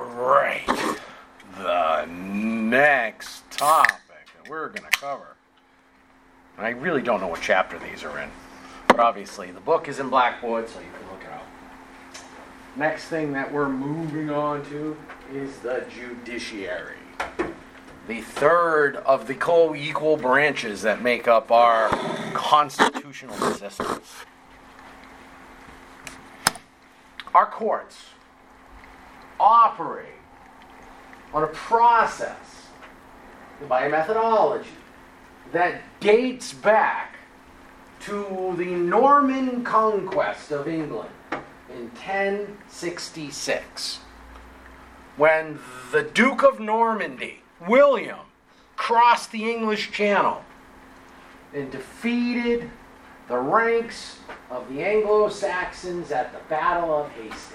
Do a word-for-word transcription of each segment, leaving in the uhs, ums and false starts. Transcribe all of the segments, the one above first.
right. The next topic that we're going to cover. And I really don't know what chapter these are in. But obviously, the book is in Blackwood, so you can look it up. Next thing that we're moving on to is the judiciary. The third of the co-equal branches that make up our constitutional existence. Our courts operate on a process by a methodology that dates back to the Norman conquest of England in ten sixty-six, when the Duke of Normandy, William, crossed the English Channel and defeated the ranks of the Anglo-Saxons at the Battle of Hastings.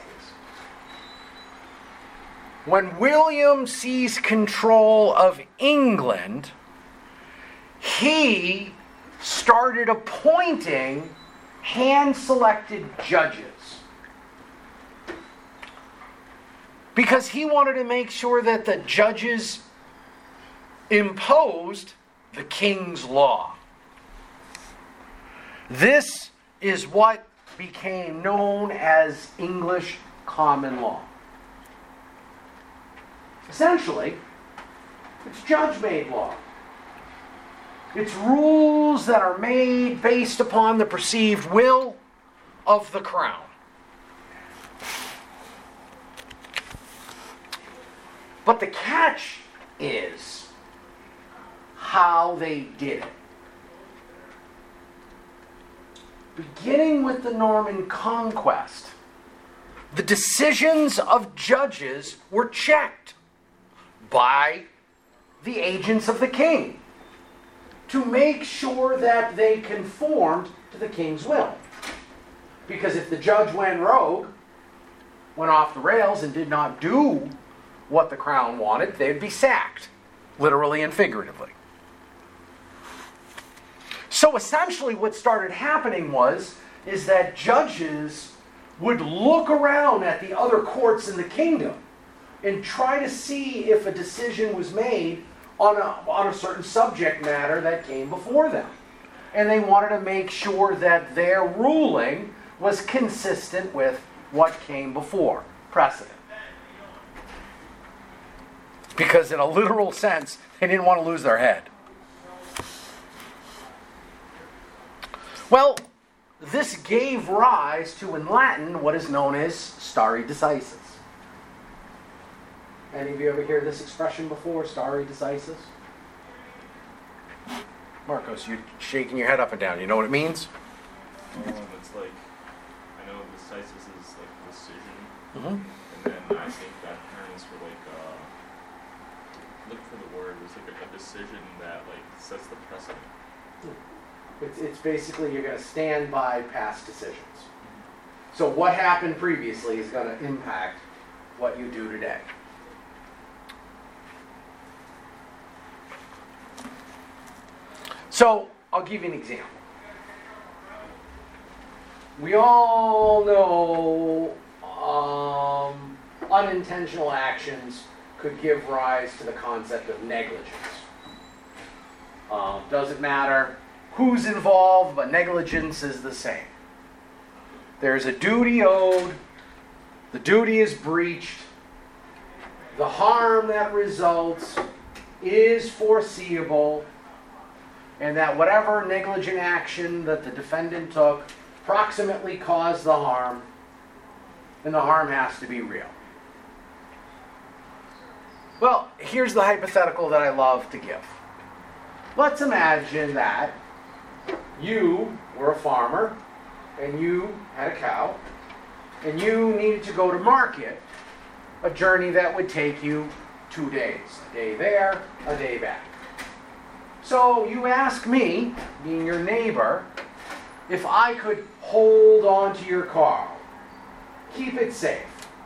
When William seized control of England, he started appointing hand-selected judges because he wanted to make sure that the judges imposed the king's law. This is what became known as English common law. Essentially, it's judge-made law. It's rules that are made based upon the perceived will of the crown. But the catch is how they did it. Beginning with the Norman conquest, the decisions of judges were checked by the agents of the king to make sure that they conformed to the king's will. Because if the judge went rogue, went off the rails and did not do what the crown wanted, they'd be sacked, literally and figuratively. So essentially what started happening was, is that judges would look around at the other courts in the kingdom and try to see if a decision was made on a, on a certain subject matter that came before them. And they wanted to make sure that their ruling was consistent with what came before, precedent. Because in a literal sense, they didn't want to lose their head. Well, this gave rise to, in Latin, what is known as stare decisis. Any of you ever hear this expression before, stare decisis? Marcos, you're shaking your head up and down. You know what it means? Oh, it's like, I know decisis is like decision. Mm-hmm. And then I think that term is for like, uh, look for the word, it's like a, a decision that like sets the precedent. It's, it's basically you're going to stand by past decisions. So what happened previously is going to impact what you do today. So I'll give you an example. We all know um, unintentional actions could give rise to the concept of negligence. Um, doesn't matter who's involved, but negligence is the same. There's a duty owed, the duty is breached, the harm that results is foreseeable, and that whatever negligent action that the defendant took proximately caused the harm, and the harm has to be real. Well, here's the hypothetical that I love to give. Let's imagine that you were a farmer, and you had a cow, and you needed to go to market, a journey that would take you two days. A day there, a day back. So you ask me, being your neighbor, if I could hold on to your car, keep it safe.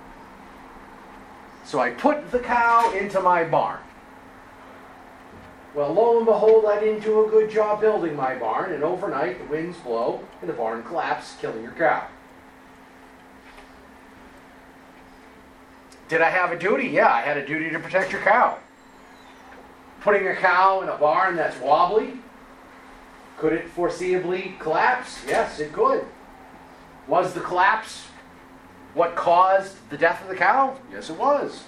So I put the cow into my barn. Well, lo and behold, I didn't do a good job building my barn, and overnight the winds blow and the barn collapses, killing your cow. Did I have a duty? Yeah, I had a duty to protect your cow. Putting a cow in a barn that's wobbly, could it foreseeably collapse? Yes, it could. Was the collapse what caused the death of the cow? Yes, it was.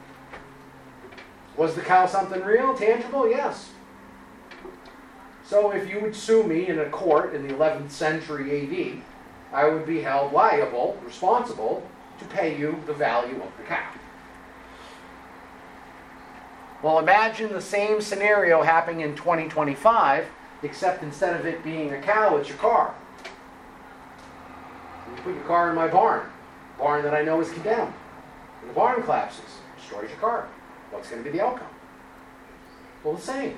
Was the cow something real, tangible? Yes. So if you would sue me in a court in the eleventh century A D, I would be held liable, responsible, to pay you the value of the cow. Well, imagine the same scenario happening in twenty twenty-five, except instead of it being a cow, it's your car. You put your car in my barn, barn that I know is condemned. And the barn collapses, destroys your car. What's going to be the outcome? Well, the same.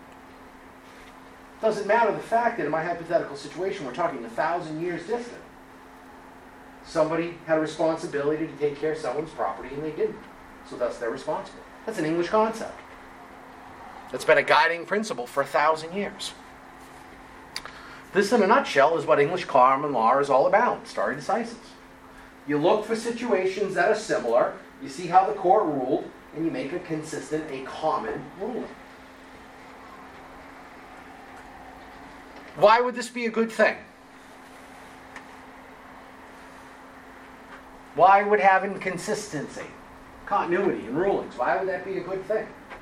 Doesn't matter the fact that in my hypothetical situation, we're talking a thousand years distant. Somebody had a responsibility to take care of someone's property and they didn't. So thus they're responsible. That's an English concept. That's been a guiding principle for a thousand years. This, in a nutshell, is what English common law is all about, stare decisis. You look for situations that are similar, you see how the court ruled, and you make a consistent, a common ruling. Why would this be a good thing? Why would having consistency, continuity in rulings, why would that be a good thing?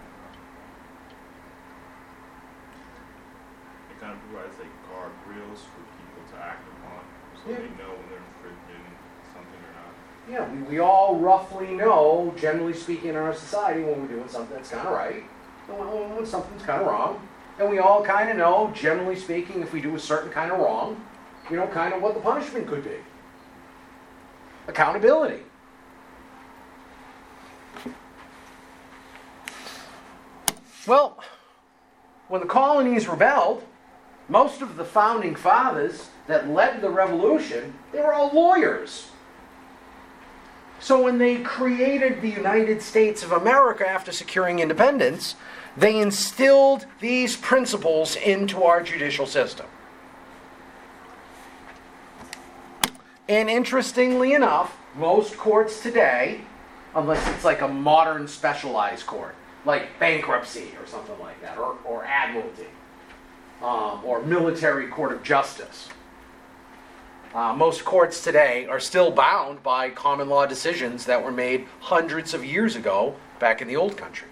It kind of provides like guardrails for people to act upon, so Yeah. they know when they're infringing something or not. Yeah, we, we all roughly know, generally speaking, in our society, when we're doing something that's kind of right, and when, when something's kind of wrong. And we all kind of know, generally speaking, if we do a certain kind of wrong, you know, kind of what the punishment could be. Accountability. Well, when the colonies rebelled, most of the founding fathers that led the revolution, they were all lawyers. So when they created the United States of America after securing independence, they instilled these principles into our judicial system. And interestingly enough, most courts today, unless it's like a modern specialized court, like bankruptcy or something like that, or, or admiralty, um, or military court of justice, uh, most courts today are still bound by common law decisions that were made hundreds of years ago back in the old country.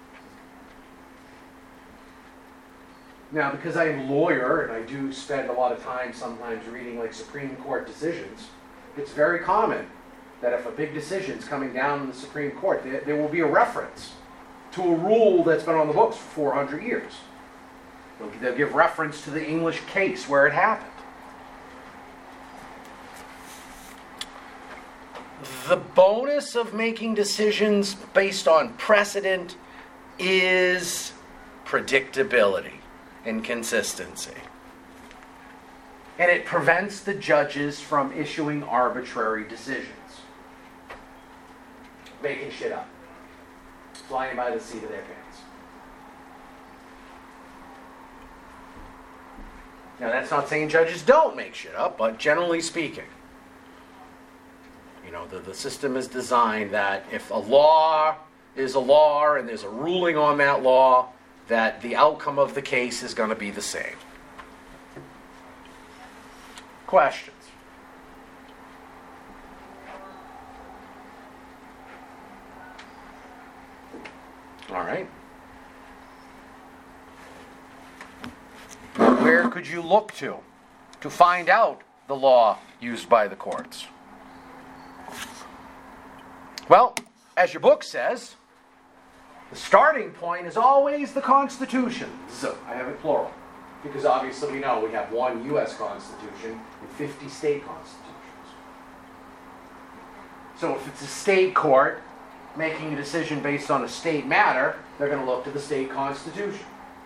Now, because I am a lawyer, and I do spend a lot of time sometimes reading like Supreme Court decisions, it's very common that if a big decision is coming down in the Supreme Court, there, there will be a reference to a rule that's been on the books for four hundred years. They'll, they'll give reference to the English case where it happened. The bonus of making decisions based on precedent is predictability and consistency. And it prevents the judges from issuing arbitrary decisions. Making shit up. Flying by the seat of their pants. Now that's not saying judges don't make shit up, but generally speaking, you know, the, the system is designed that if a law is a law and there's a ruling on that law, that the outcome of the case is going to be the same. Questions? All right. Where could you look to to find out the law used by the courts? Well, as your book says, the starting point is always the Constitution. So, I have it plural. Because obviously we know we have one U S Constitution and fifty state constitutions. So if it's a state court making a decision based on a state matter, they're going to look to the state constitution.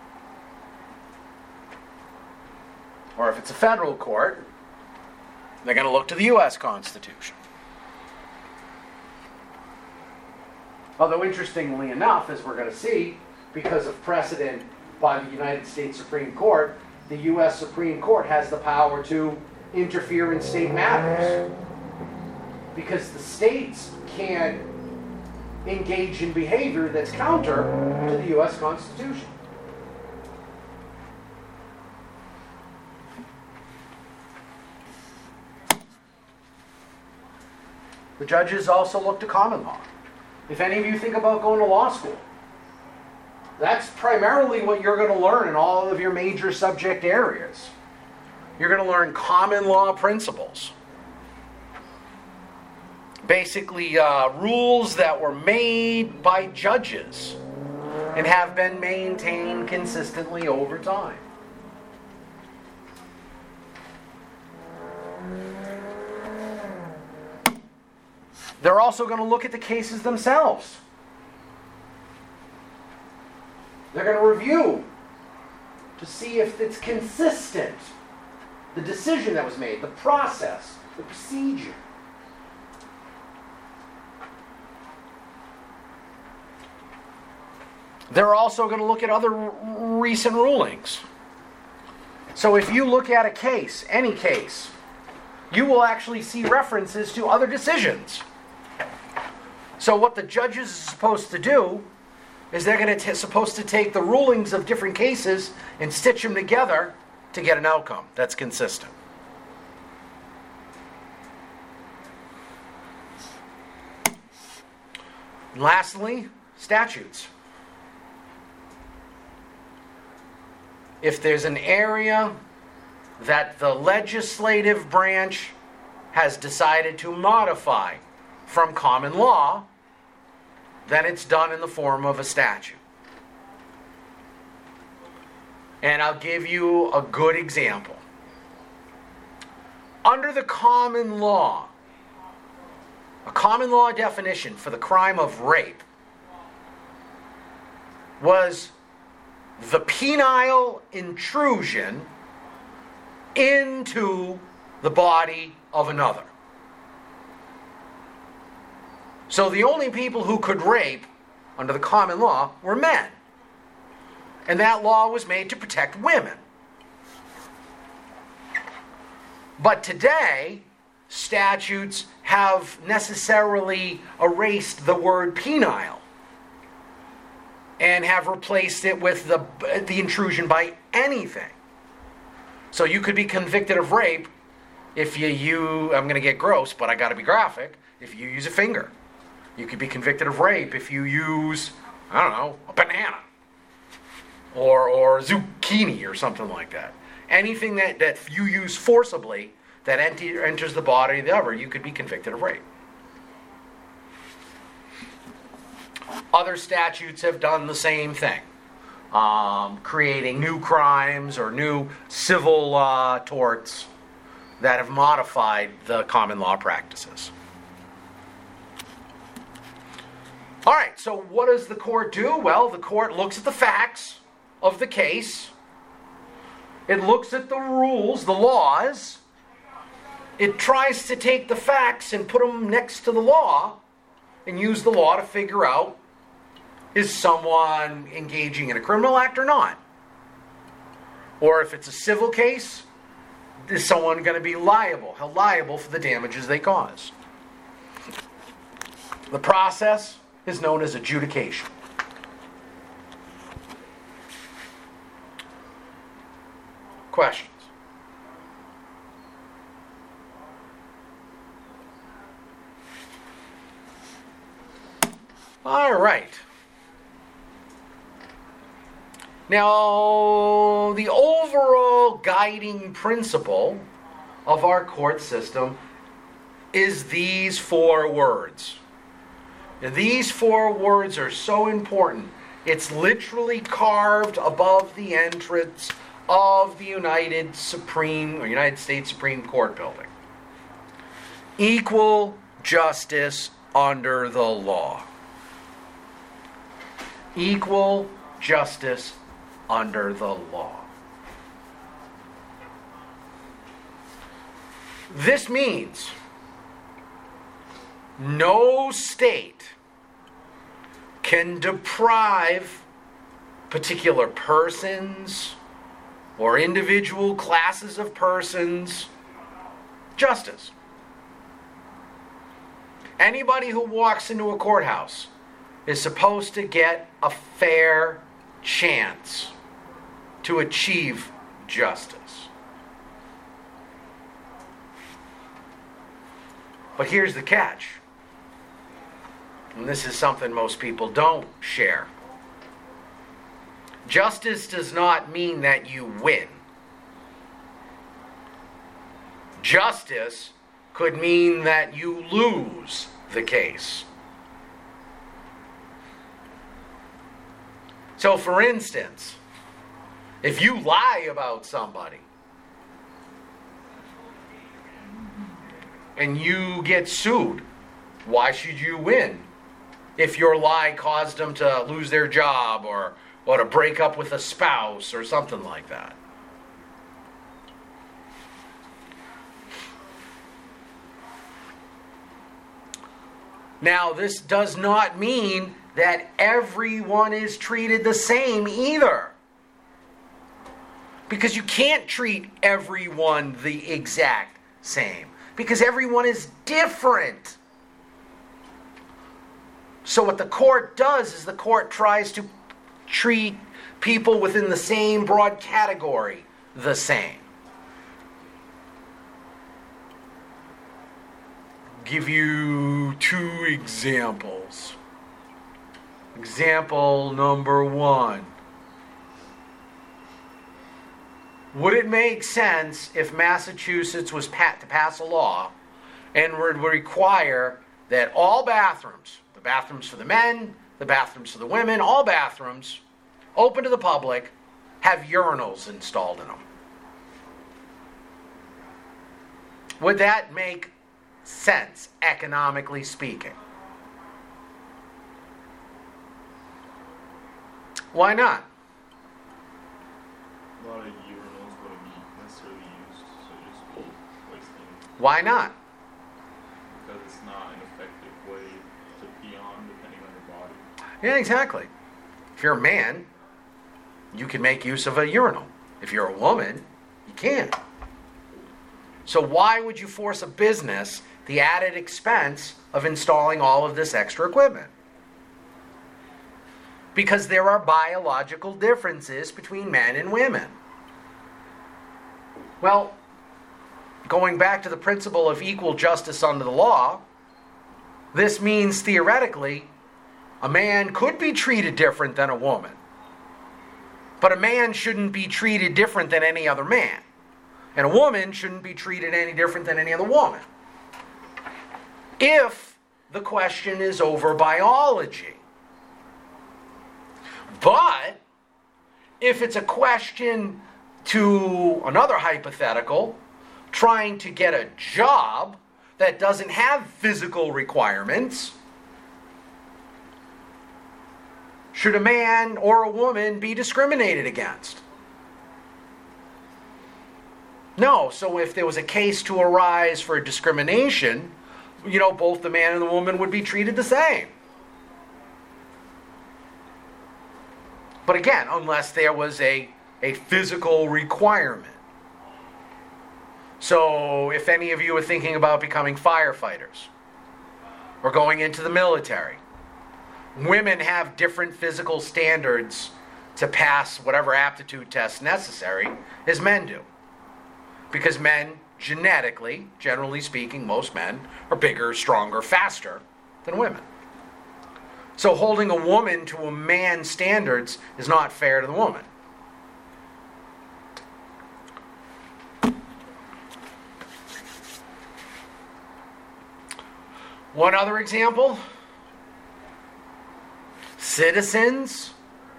Or if it's a federal court, they're going to look to the U S Constitution. Although interestingly enough, as we're going to see, because of precedent by the United States Supreme Court, the U S Supreme Court has the power to interfere in state matters. Because the states can't engage in behavior that's counter to the U S Constitution. The judges also look to common law. If any of you think about going to law school, that's primarily what you're going to learn in all of your major subject areas. You're going to learn common law principles. Basically, uh, rules that were made by judges and have been maintained consistently over time. They're also going to look at the cases themselves. They're going to review to see if it's consistent. The decision that was made, the process, the procedure. They're also going to look at other r- recent rulings. So if you look at a case, any case, you will actually see references to other decisions. So what the judges are supposed to do is they're going to t- supposed to take the rulings of different cases and stitch them together to get an outcome that's consistent. And lastly, statutes. If there's an area that the legislative branch has decided to modify from common law, then it's done in the form of a statute. And I'll give you a good example. Under the common law, a common law definition for the crime of rape was the penile intrusion into the body of another. So the only people who could rape under the common law were men. And that law was made to protect women. But today, statutes have necessarily erased the word penile and have replaced it with the, the intrusion by anything. So you could be convicted of rape if you, you I'm going to get gross, but I got to be graphic, if you use a finger. You could be convicted of rape if you use, I don't know, a banana. Or or zucchini or something like that. Anything that, that you use forcibly that enter, enters the body of the other, you could be convicted of rape. Other statutes have done the same thing. Um, creating new crimes or new civil uh, torts that have modified the common law practices. All right, so what does the court do? Well, the court looks at the facts of the case. It looks at the rules, the laws. It tries to take the facts and put them next to the law and use the law to figure out, is someone engaging in a criminal act or not? Or if it's a civil case, is someone going to be liable, held liable for the damages they cause? The process is known as adjudication. Questions? All right. Now, the overall guiding principle of our court system is these four words. Now, these four words are so important. It's literally carved above the entrance of the United Supreme or United States Supreme Court building. Equal justice under the law. Equal justice under the law. This means no state can deprive particular persons or individual classes of persons justice. Anybody who walks into a courthouse is supposed to get a fair chance to achieve justice. But here's the catch. And this is something most people don't share. Justice does not mean that you win. Justice could mean that you lose the case. So, for instance, if you lie about somebody and you get sued, why should you win? If your lie caused them to lose their job or, or to break up with a spouse or something like that. Now, this does not mean that everyone is treated the same either. Because you can't treat everyone the exact same. Because everyone is different. So what the court does is the court tries to treat people within the same broad category the same. Give you two examples. Example number one. Would it make sense if Massachusetts was pat to pass a law and would require that all bathrooms, the bathrooms for the men, the bathrooms for the women, all bathrooms open to the public, have urinals installed in them? Would that make sense, economically speaking? Why not? A lot of urinals wouldn't be necessarily used, so just be wasting. Why not? Because it's not an effective way to pee on, depending on your body. Yeah, exactly. If you're a man, you can make use of a urinal. If you're a woman, you can't. So why would you force a business the added expense of installing all of this extra equipment? Because there are biological differences between men and women. Well, going back to the principle of equal justice under the law, this means theoretically a man could be treated different than a woman. But a man shouldn't be treated different than any other man. And a woman shouldn't be treated any different than any other woman. If the question is over biology. But if it's a question to another hypothetical, trying to get a job that doesn't have physical requirements, should a man or a woman be discriminated against? No. So if there was a case to arise for discrimination, you know, both the man and the woman would be treated the same. But again, unless there was a, a physical requirement. So if any of you are thinking about becoming firefighters or going into the military, women have different physical standards to pass whatever aptitude test necessary as men do. Because men, genetically, generally speaking, most men are bigger, stronger, faster than women. So holding a woman to a man's standards is not fair to the woman. One other example. Citizens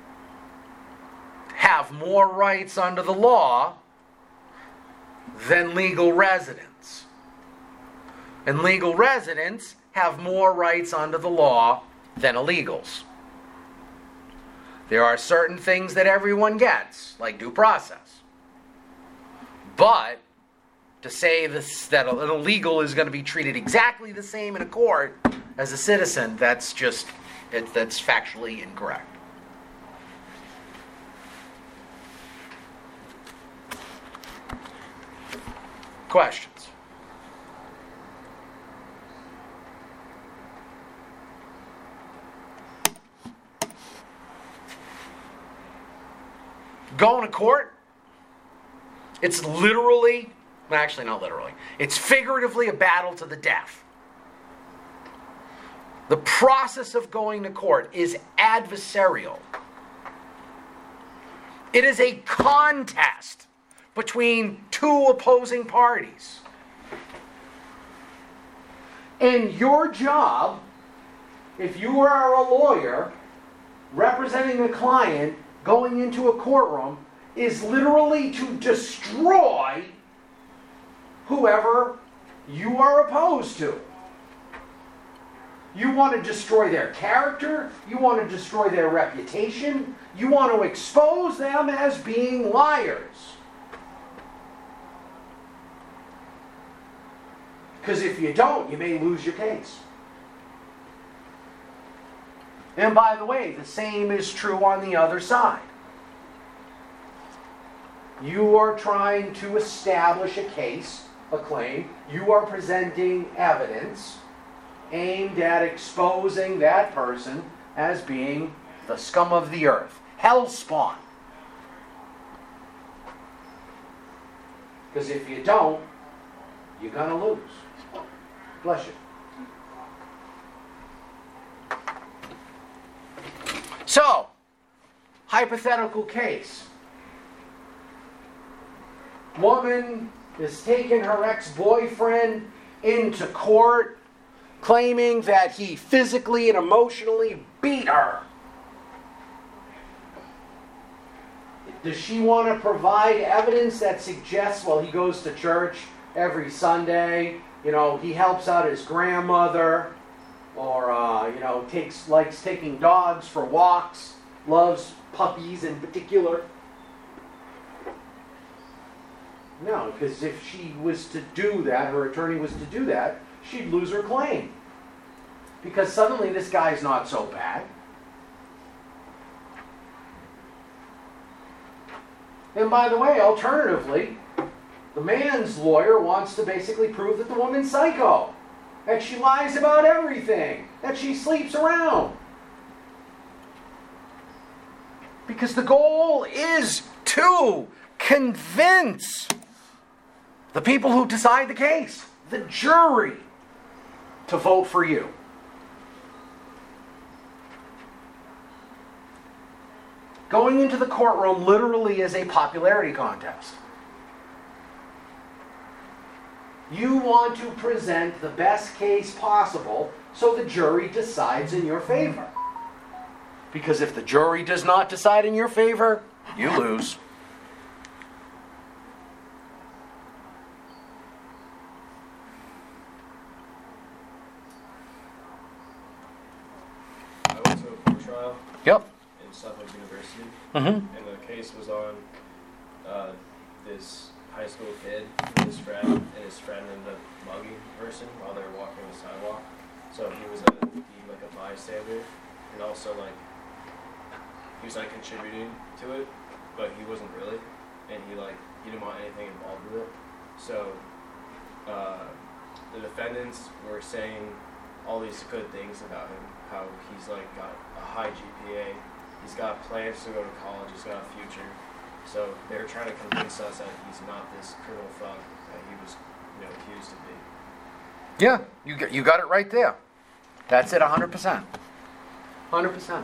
have more rights under the law than legal residents. And legal residents have more rights under the law than illegals. There are certain things that everyone gets, like due process. But to say this, that an illegal is going to be treated exactly the same in a court as a citizen, that's just, it, that's factually incorrect. Questions? Going to court, it's literally, actually not literally, it's figuratively a battle to the death. The process of going to court is adversarial. It is a contest between two opposing parties. And your job, if you are a lawyer representing a client going into a courtroom, is literally to destroy whoever you are opposed to. You want to destroy their character. You want to destroy their reputation. You want to expose them as being liars. Because if you don't, you may lose your case. And by the way, the same is true on the other side. You are trying to establish a case, a claim. You are presenting evidence aimed at exposing that person as being the scum of the earth, hell spawn. Because if you don't, you're going to lose. Bless you. So, hypothetical case. Woman is taking her ex-boyfriend into court, claiming that he physically and emotionally beat her. Does she want to provide evidence that suggests, well, he goes to church every Sunday, you know, he helps out his grandmother, or, uh, you know, takes likes taking dogs for walks, loves puppies in particular? No, because if she was to do that, her attorney was to do that, she'd lose her claim. Because suddenly this guy's not so bad. And by the way, alternatively, the man's lawyer wants to basically prove that the woman's psycho. That she lies about everything. That she sleeps around. Because the goal is to convince the people who decide the case, the jury, to vote for you. Going into the courtroom literally is a popularity contest. You want to present the best case possible so the jury decides in your favor. Because if the jury does not decide in your favor, you lose. I went to a court trial. Yep. In Suffolk University. Mm-hmm. And the case was on uh, this high school kid and his friend, and his friend ended up mugging a person while they were walking on the sidewalk. So he was a, he, like a bystander, and also like he was like contributing to it, but he wasn't really, and he like he didn't want anything involved with it. So uh, the defendants were saying all these good things about him, how he's like got a high G P A, he's got plans to go to college, he's got a future. So they were trying to convince us that he's not this criminal thug that he was, you know, accused to be. Yeah, you got, you got it right there. That's it, one hundred percent. one hundred percent.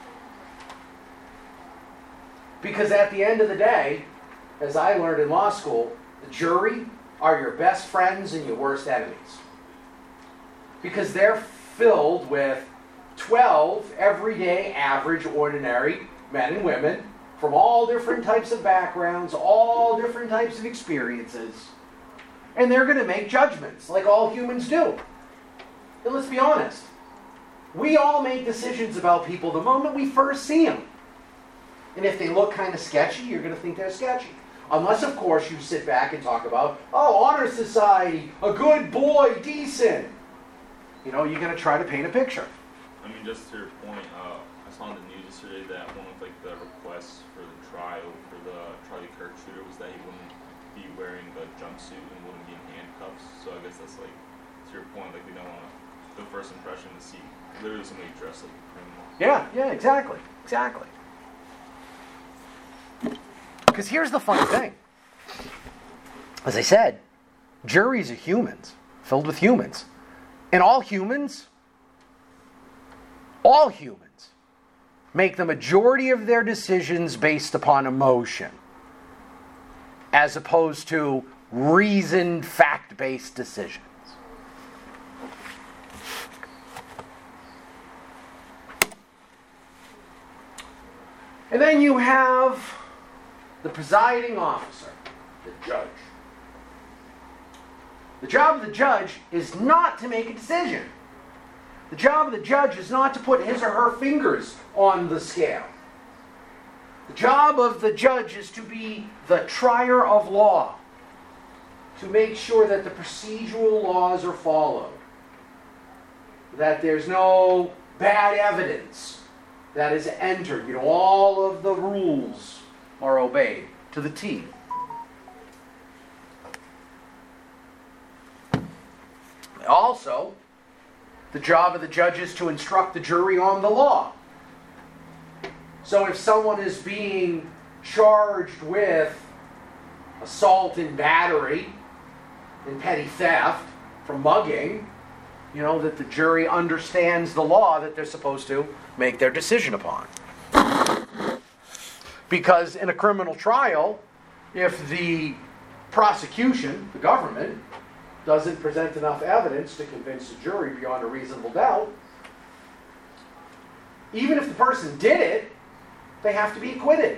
Because at the end of the day, as I learned in law school, the jury are your best friends and your worst enemies. Because they're filled with twelve everyday, average, ordinary men and women from all different types of backgrounds, all different types of experiences. And they're going to make judgments, like all humans do. And let's be honest. We all make decisions about people the moment we first see them. And if they look kind of sketchy, you're going to think they're sketchy. Unless, of course, you sit back and talk about, oh, honor society, a good boy, decent. You know, you're going to try to paint a picture. I mean, just to your point, uh, I saw on the news yesterday that one of like the requests for the trial for the Charlie Kirk shooter was that he wouldn't be wearing the jumpsuit and wouldn't be in handcuffs. So I guess that's like, to your point, like we don't want the first impression to see literally somebody dressed like a criminal. Yeah, yeah, exactly, exactly. Because here's the funny thing. As I said, juries are humans, filled with humans. And all humans, all humans, make the majority of their decisions based upon emotion, as opposed to reasoned, fact-based decisions. And then you have the presiding officer, the judge. The job of the judge is not to make a decision. The job of the judge is not to put his or her fingers on the scale. The job of the judge is to be the trier of law, to make sure that the procedural laws are followed, that there's no bad evidence that is entered. You know, all of the rules are obeyed to the T. Also, the job of the judge is to instruct the jury on the law. So if someone is being charged with assault and battery and petty theft for mugging, you know, that the jury understands the law that they're supposed to make their decision upon. Because in a criminal trial, if the prosecution, the government, doesn't present enough evidence to convince the jury beyond a reasonable doubt, even if the person did it, they have to be acquitted.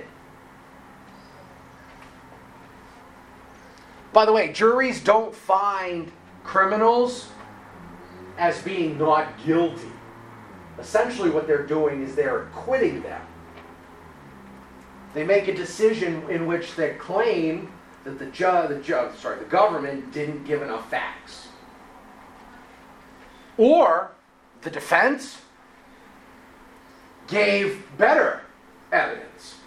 By the way, juries don't find criminals as being not guilty. Essentially what they're doing is they're acquitting them. They make a decision in which they claim that the judge, the judge, sorry, the government didn't give enough facts. Or the defense gave better evidence.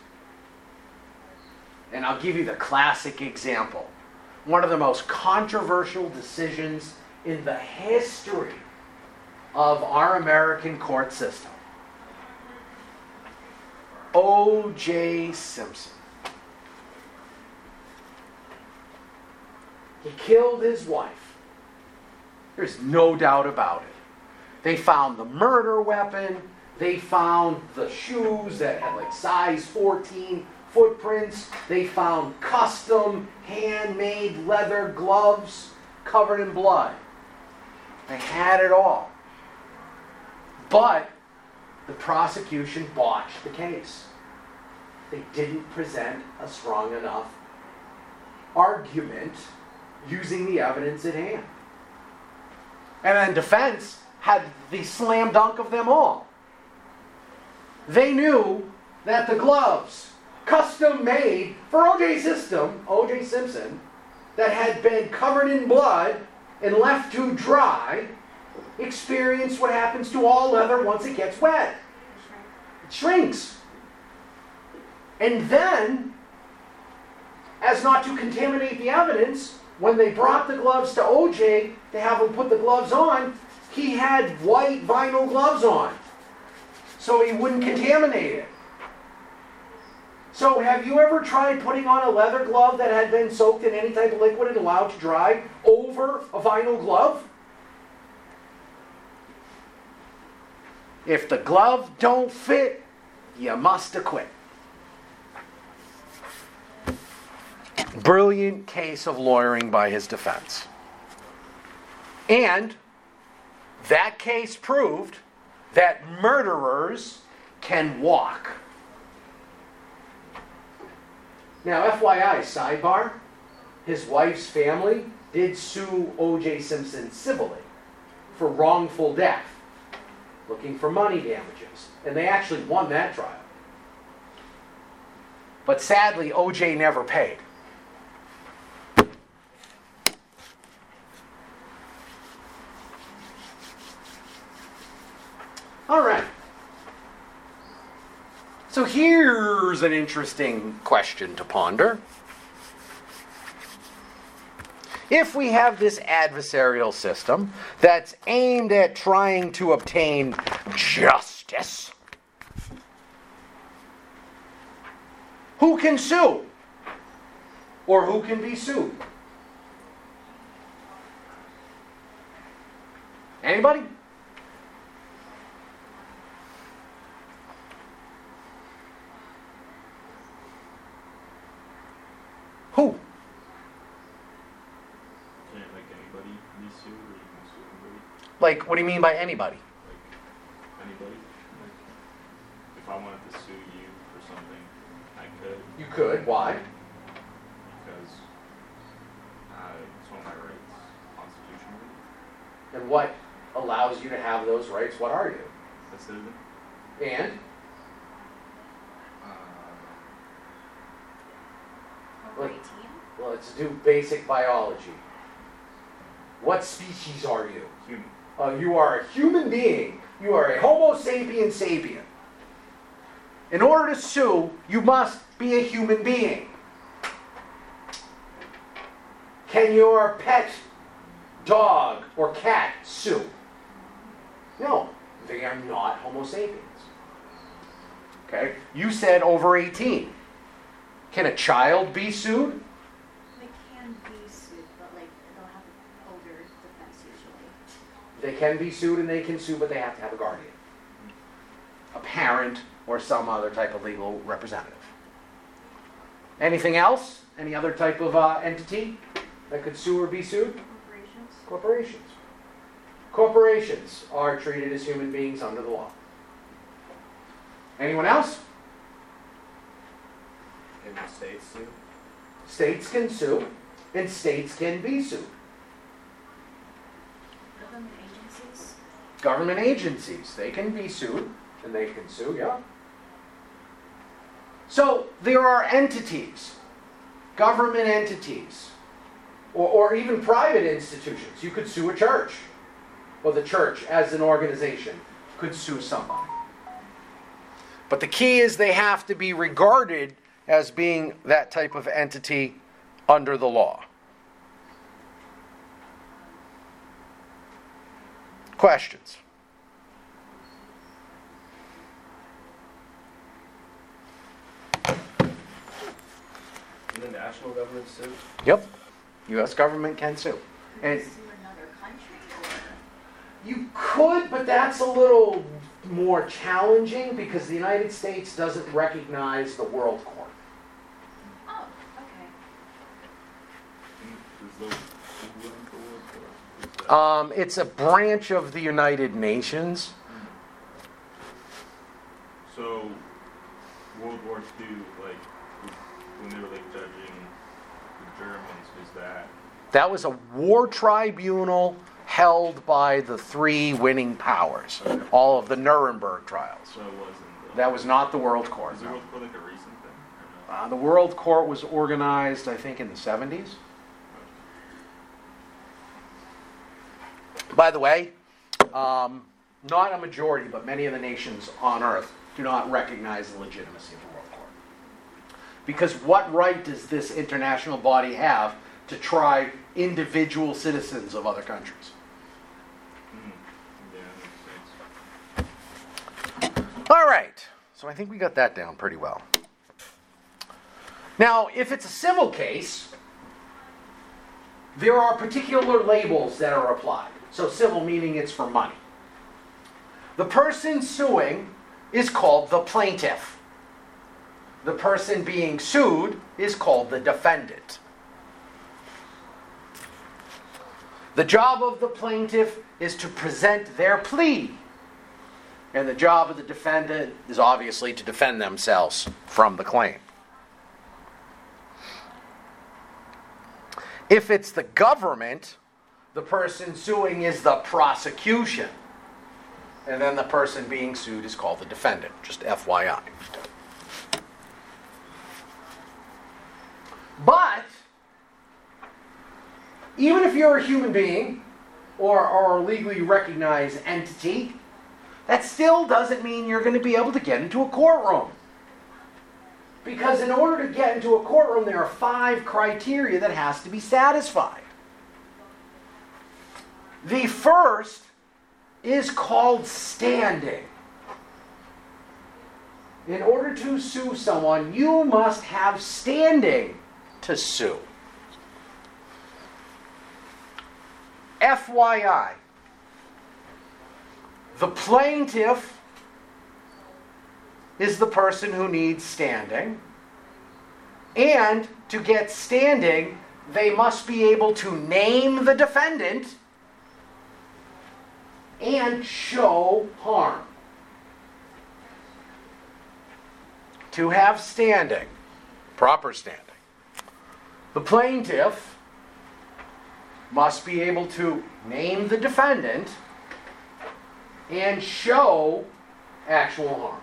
And I'll give you the classic example. One of the most controversial decisions in the history of our American court system. O J Simpson. He killed his wife. There's no doubt about it. They found the murder weapon. They found the shoes that had like size fourteen footprints. They found custom handmade leather gloves covered in blood. They had it all. But the prosecution botched the case. They didn't present a strong enough argument using the evidence at hand. And then defense had the slam dunk of them all. They knew that the gloves, custom made for O J System, O J Simpson, that had been covered in blood and left to dry, experience what happens to all leather once it gets wet. It shrinks. And then, as not to contaminate the evidence, when they brought the gloves to O J to have him put the gloves on, he had white vinyl gloves on, so he wouldn't contaminate it. So have you ever tried putting on a leather glove that had been soaked in any type of liquid and allowed to dry over a vinyl glove? If the glove don't fit, you must acquit. Brilliant case of lawyering by his defense. And that case proved that murderers can walk. Now, F Y I, sidebar, his wife's family did sue O J Simpson civilly for wrongful death, looking for money damages. And they actually won that trial. But sadly, O J never paid. All right. So here's an interesting question to ponder. If we have this adversarial system that's aimed at trying to obtain justice, who can sue? or who can be sued? Anybody? Who? Can't like anybody be sued, or you can sue anybody? Like, what do you mean by anybody? Like anybody? Like if I wanted to sue you for something, I could, You could. Why? because uh, it's one of my rights constitutionally. And what allows you to have those rights? What are you? A citizen. And? Uh, Over What? eighteen? Well, let's do basic biology. What species are you? human. Uh, you are a human being. You are a Homo sapien sapien. In order to sue, you must be a human being. Can your pet dog or cat sue? No, they are not Homo sapiens. Okay, you said over eighteen. Can a child be sued? They can be sued, but like they'll have an older defense usually. They can be sued and they can sue, but they have to have a guardian, a parent, or some other type of legal representative. Anything else? Any other type of uh, entity that could sue or be sued? Corporations? Corporations. Corporations are treated as human beings under the law. Anyone else? In the states too. States can sue, and states can be sued. Government agencies? Government agencies, they can be sued, and they can sue, yeah. So there are entities, government entities, or, or even private institutions. You could sue a church, or the church as an organization could sue somebody. But the key is they have to be regarded as being that type of entity under the law. Questions? Can the national government sue? Yep. U S government can sue. Could And they sue another country or? you could, but that's a little more challenging because the United States doesn't recognize the World Court. Oh, okay. Is the England the word for it? Is that- Um, it's a branch of the United Nations. So, World War Two, like when they were like judging the Germans, was that That was a war tribunal held by the three winning powers. All of the Nuremberg trials. so? It wasn't. The, That was not the World Court. Was the No. World Court like a recent thing? Or no? Uh, the World Court was organized, I think, in the seventies. By the way, um, not a majority, but many of the nations on Earth do not recognize the legitimacy of the World Court. Because what right does this international body have to try individual citizens of other countries? Mm. Yeah, that makes sense. All right, so I think we got that down pretty well. Now, if it's a civil case, there are particular labels that are applied. So civil meaning it's for money. The person suing is called the plaintiff. The person being sued is called the defendant. The job of the plaintiff is to present their plea. And the job of the defendant is obviously to defend themselves from the claim. If it's the government, the person suing is the prosecution. And then the person being sued is called the defendant, just F Y I. But, even if you're a human being, or, or a legally recognized entity, that still doesn't mean you're going to be able to get into a courtroom. Because in order to get into a courtroom, there are five criteria that has to be satisfied. The first is called standing. In order to sue someone, you must have standing to sue. F Y I, the plaintiff is the person who needs standing, and to get standing, they must be able to name the defendant and show harm. To have standing, proper standing, the plaintiff must be able to name the defendant and show actual harm.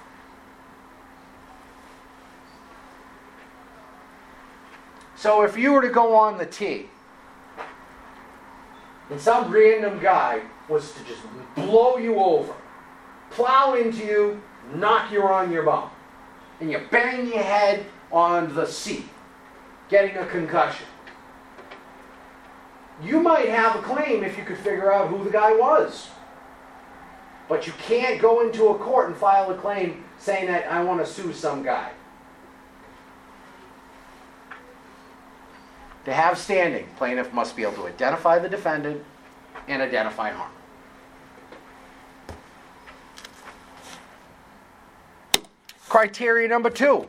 So if you were to go on the tee, and some random guy was to just blow you over, plow into you, knock you on your bum, and you bang your head on the seat, getting a concussion, you might have a claim if you could figure out who the guy was. But you can't go into a court and file a claim saying that I want to sue some guy. To have standing, plaintiff must be able to identify the defendant and identify harm. Criteria number two.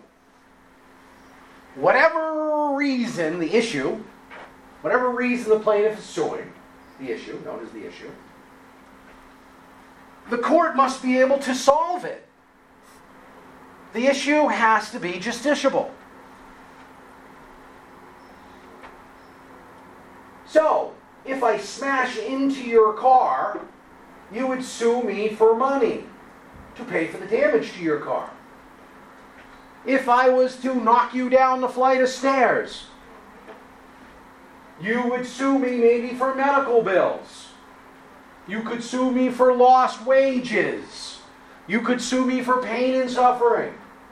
Whatever reason the issue, whatever reason the plaintiff is suing, the issue, known as the issue, the court must be able to solve it. The issue has to be justiciable. So, if I smash into your car, you would sue me for money to pay for the damage to your car. If I was to knock you down the flight of stairs, you would sue me maybe for medical bills. You could sue me for lost wages. You could sue me for pain and suffering.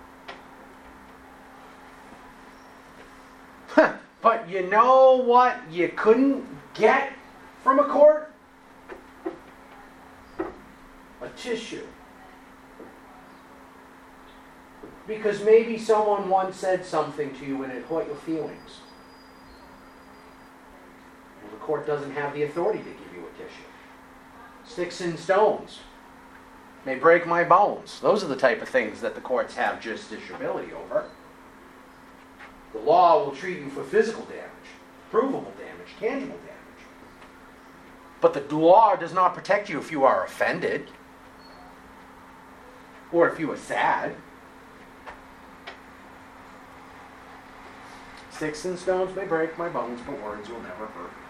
But you know what you couldn't get from a court? A tissue. Because maybe someone once said something to you and it hurt your feelings. Well, the court doesn't have the authority to give you a tissue. Sticks and stones may break my bones. Those are the type of things that the courts have justiciability over. The law will treat you for physical damage, provable damage, tangible damage. But the law does not protect you if you are offended or if you are sad. Sticks and stones may break my bones, but words will never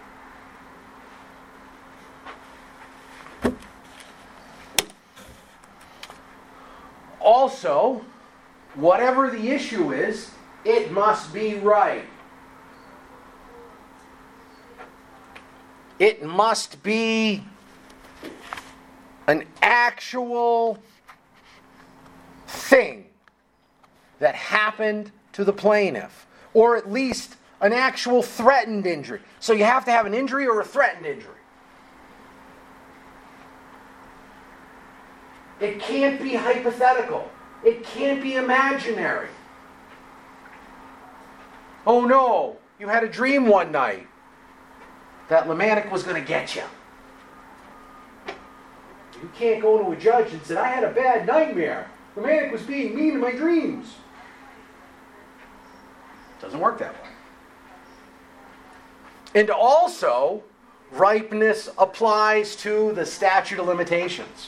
hurt. Also, whatever the issue is, it must be right. It must be an actual thing that happened to the plaintiff, or at least an actual threatened injury. So you have to have an injury or a threatened injury. It can't be hypothetical. It can't be imaginary. Oh no, you had a dream one night that Lemanik was going to get you. You can't go to a judge and say, I had a bad nightmare. Lemanik was being mean in my dreams. It doesn't work that way. And also, ripeness applies to the statute of limitations.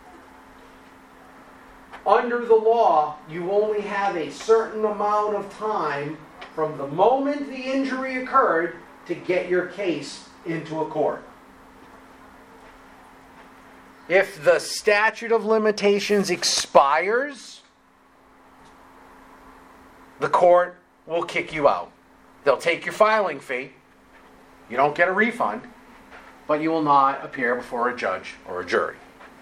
Under the law, you only have a certain amount of time from the moment the injury occurred to get your case into a court. If the statute of limitations expires, the court will kick you out. They'll take your filing fee. You don't get a refund, but you will not appear before a judge or a jury.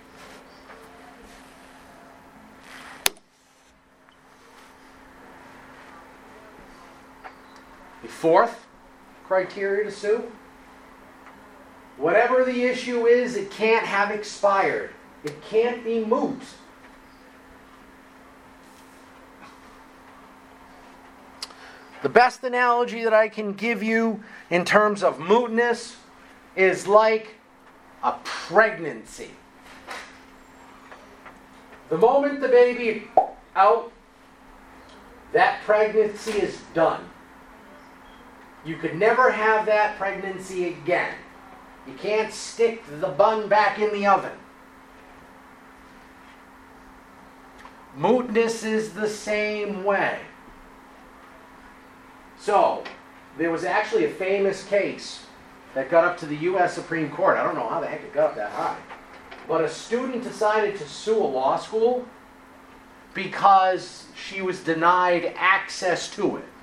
The fourth criteria to sue: whatever the issue is, it can't have expired. It can't be moot. The best analogy that I can give you in terms of mootness is like a pregnancy. The moment the baby out, that pregnancy is done. You could never have that pregnancy again. You can't stick the bun back in the oven. Mootness is the same way. So, there was actually a famous case that got up to the U S Supreme Court. I don't know how the heck it got up that high. But a student decided to sue a law school because she was denied access to it.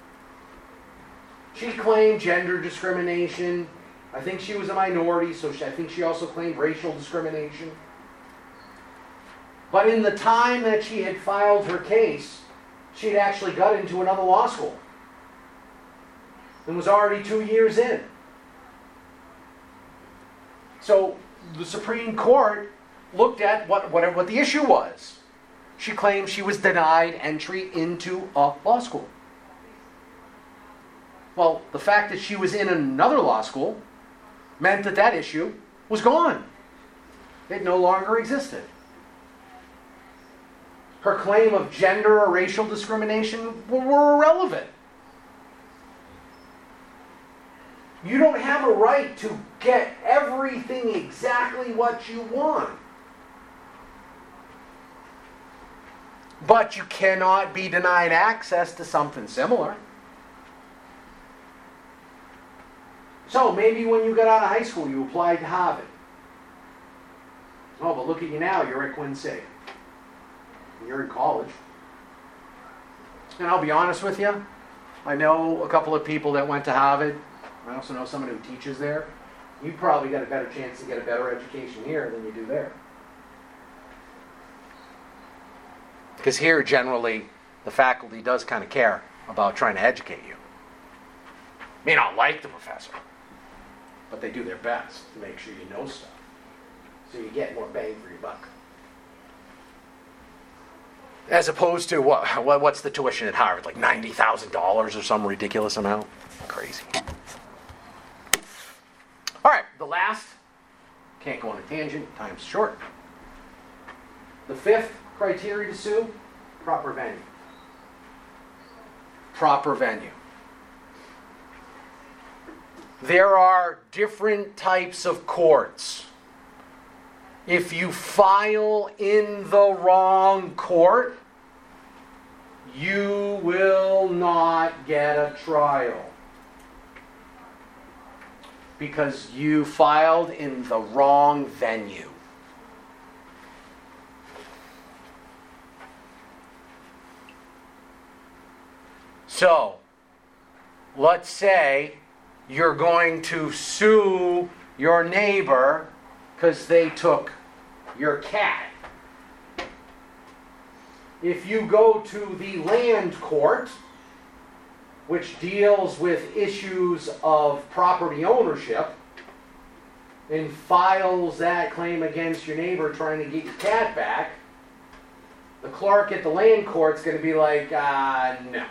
She claimed gender discrimination. I think she was a minority, so she, I think she also claimed racial discrimination. But in the time that she had filed her case, she had actually got into another law school and was already two years in. So the Supreme Court looked at what, what, what the issue was. She claimed she was denied entry into a law school. Well, the fact that she was in another law school meant that that issue was gone. It no longer existed. Her claim of gender or racial discrimination were, were irrelevant. You don't have a right to get everything exactly what you want. But you cannot be denied access to something similar. So maybe when you got out of high school, you applied to Harvard. Oh, but look at you now, you're at Quincy. You're in college. And I'll be honest with you, I know a couple of people that went to Harvard. I also know someone who teaches there. You probably got a better chance to get a better education here than you do there. Because here, generally, the faculty does kind of care about trying to educate you. May not like the professor, but they do their best to make sure you know stuff. So you get more bang for your buck. As opposed to, what? what's the tuition at Harvard? Like ninety thousand dollars or some ridiculous amount? Crazy. All right, the last, can't go on a tangent, time's short. The fifth criteria to sue, proper venue. Proper venue. There are different types of courts. If you file in the wrong court, you will not get a trial. Because you filed in the wrong venue. So, let's say you're going to sue your neighbor because they took your cat. If you go to the land court, which deals with issues of property ownership, and files that claim against your neighbor trying to get your cat back, the clerk at the land court's going to be like, uh, no.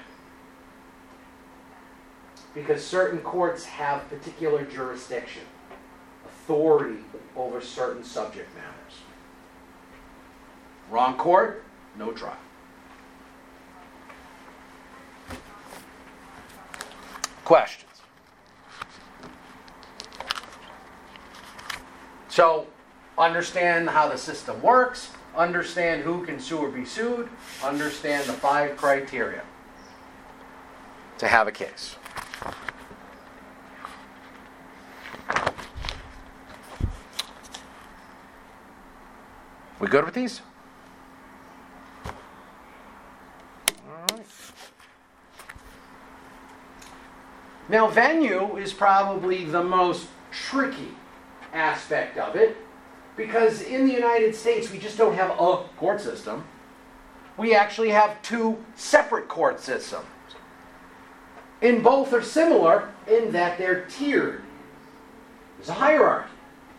Because certain courts have particular jurisdiction, authority over certain subject matters. Wrong court, no trial. Questions? So, understand how the system works, understand who can sue or be sued, understand the five criteria to have a case. We good with these? All right. Now, venue is probably the most tricky aspect of it, because in the United States, we just don't have a court system. We actually have two separate court systems. And both are similar in that they're tiered. There's a hierarchy.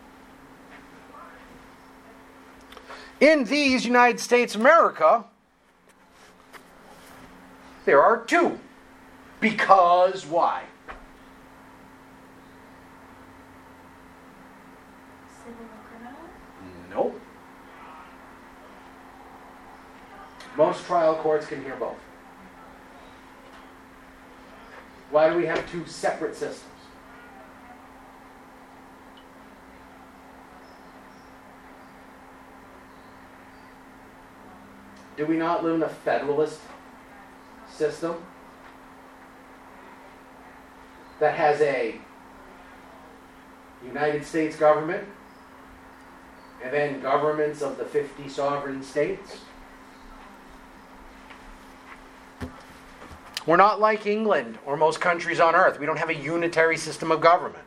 In these United States of America, there are two Because why? Civil or criminal? Nope. Most trial courts can hear both. Why do we have two separate systems? Do we not live in a federalist system that has a United States government and then governments of the fifty sovereign states? We're not like England or most countries on earth. We don't have a unitary system of government.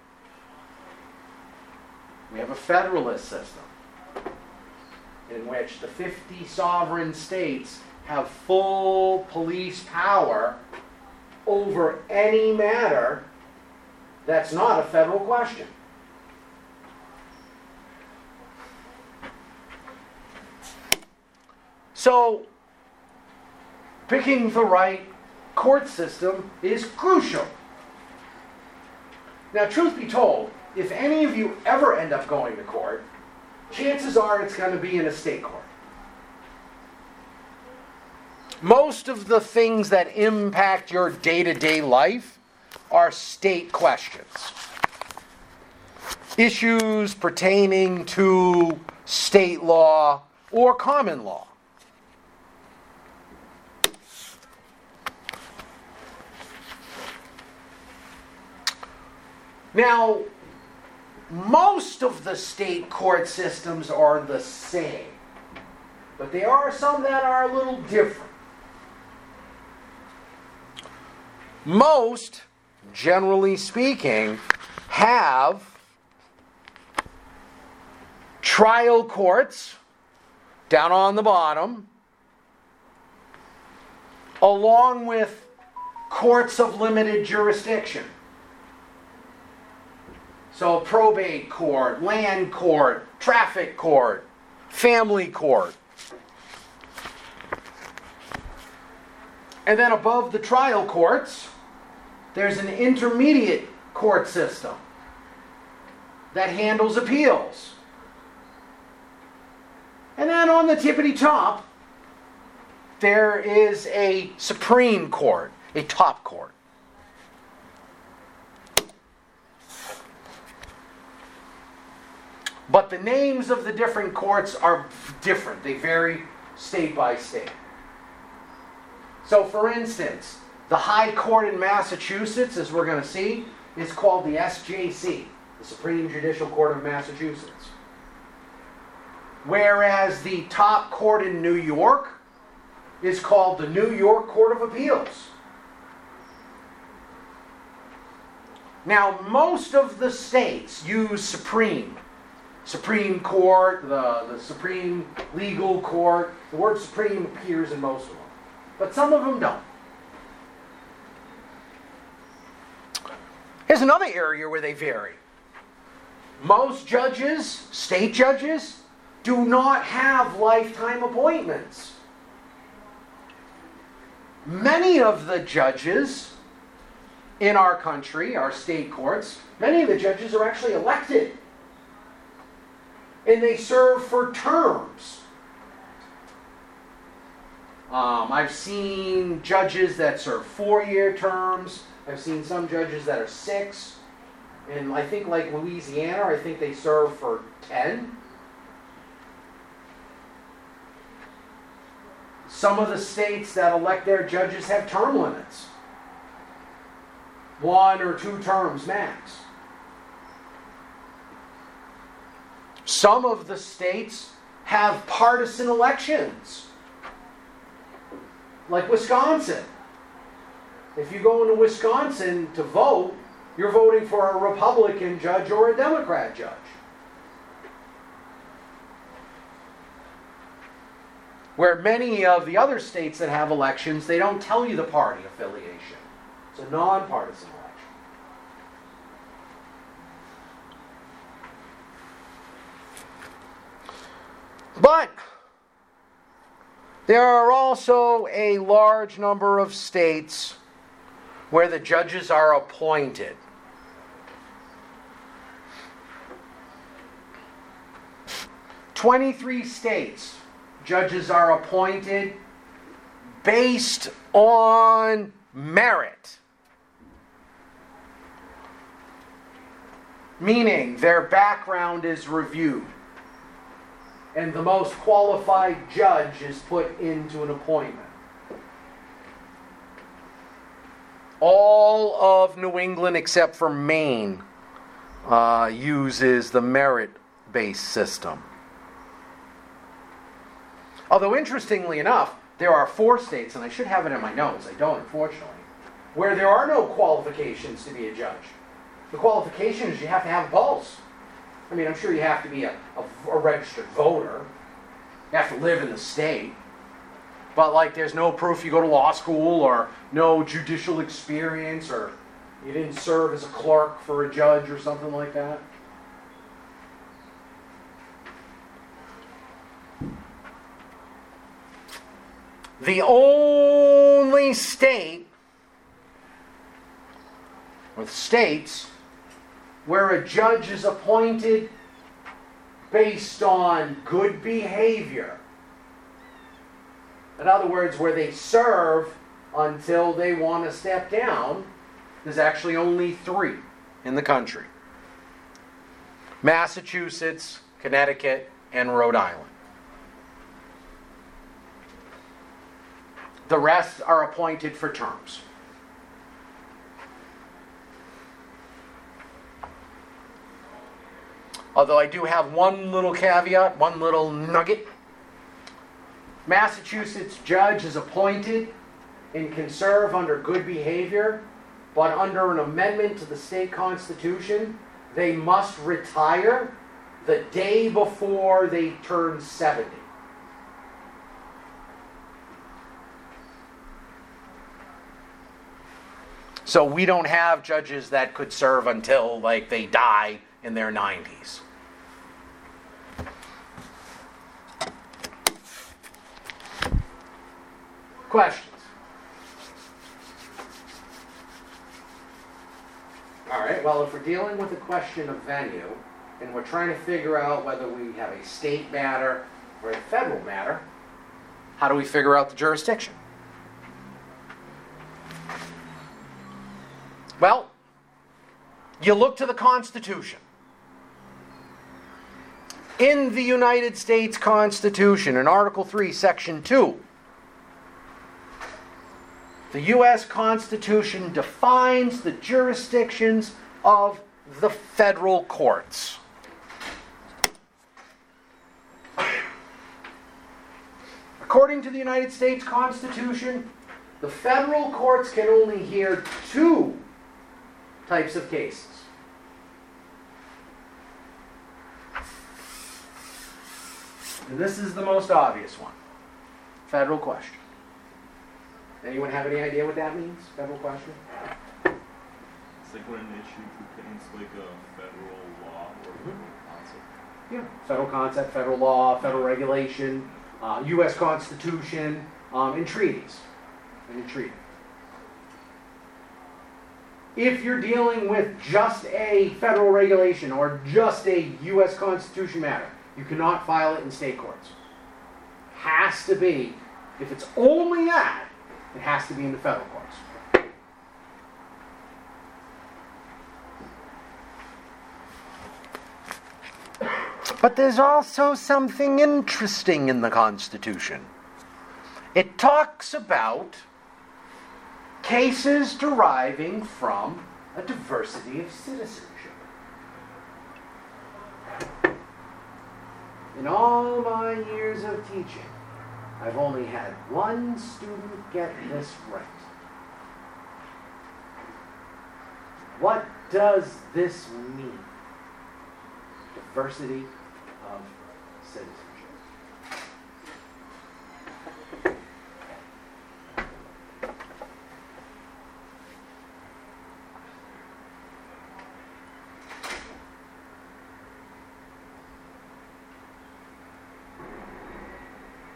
We have a federalist system in which the fifty sovereign states have full police power over any matter that's not a federal question. So, picking the right court system is crucial. Now, truth be told, if any of you ever end up going to court, chances are it's going to be in a state court. Most of the things that impact your day-to-day life are state questions. Issues pertaining to state law or common law. Now, most of the state court systems are the same, but there are some that are a little different. Most, generally speaking, have trial courts down on the bottom, along with courts of limited jurisdiction. So probate court, land court, traffic court, family court. And then above the trial courts, there's an intermediate court system that handles appeals. And then on the tippity top, there is a Supreme Court, a top court. But the names of the different courts are different. They vary state by state. So, for instance, the High Court in Massachusetts, as we're going to see, is called the S J C, the Supreme Judicial Court of Massachusetts. Whereas the top court in New York is called the New York Court of Appeals. Now, most of the states use Supreme. Supreme Court, the, the Supreme Legal Court. The word Supreme appears in most of them. But some of them don't. Here's another area where they vary. Most judges, state judges, do not have lifetime appointments. Many of the judges in our country, our state courts, many of the judges are actually elected. And they serve for terms. Um, I've seen judges that serve four-year terms. I've seen some judges that are six. And I think like Louisiana, I think they serve for ten. Some of the states that elect their judges have term limits. One or two terms max. Some of the states have partisan elections. Like Wisconsin. If you go into Wisconsin to vote, you're voting for a Republican judge or a Democrat judge. Where many of the other states that have elections, they don't tell you the party affiliation. It's a nonpartisan election. But there are also a large number of states where the judges are appointed. twenty-three states, judges are appointed based on merit. Meaning their background is reviewed. And the most qualified judge is put into an appointment. All of New England except for Maine uh, uses the merit-based system. Although interestingly enough, there are four states, and I should have it in my notes, I don't unfortunately, where there are no qualifications to be a judge. The qualification is you have to have a pulse. I mean, I'm sure you have to be a, a, a registered voter. You have to live in the state. But like there's no proof you go to law school or no judicial experience or you didn't serve as a clerk for a judge or something like that. The only state or states where a judge is appointed based on good behavior. In other words, where they serve until they want to step down, there's actually only three in the country. Massachusetts, Connecticut, and Rhode Island. The rest are appointed for terms. Although I do have one little caveat, one little nugget. Massachusetts judge is appointed and can serve under good behavior, but under an amendment to the state constitution, they must retire the day before they turn seventy. So we don't have judges that could serve until like they die in their nineties. Questions? All right, well, if we're dealing with the question of venue, and we're trying to figure out whether we have a state matter or a federal matter, how do we figure out the jurisdiction? Well, you look to the Constitution. In the United States Constitution, in Article three, Section two, the U S Constitution defines the jurisdictions of the federal courts. According to the United States Constitution, the federal courts can only hear two types of cases. And this is the most obvious one. Federal question. Anyone have any idea what that means? Federal question? It's like when an issue pertains to like a federal law or a federal concept. Yeah. Federal concept, federal law, federal regulation, uh, U S Constitution, um, and treaties. And a treaty. If you're dealing with just a federal regulation or just a U S Constitution matter, you cannot file it in state courts. Has to be, if it's only that, it has to be in the federal courts. But there's also something interesting in the Constitution. It talks about cases deriving from a diversity of citizenship. In all my years of teaching, I've only had one student get this right. What does this mean? Diversity of citizenship.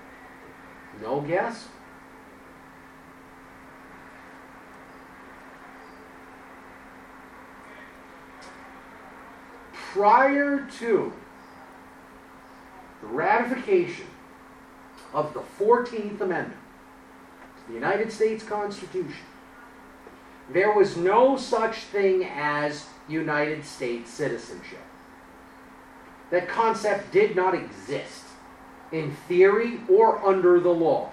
No guess? prior to the ratification of the fourteenth Amendment to the United States Constitution, there was no such thing as United States citizenship. That concept did not exist in theory or under the law.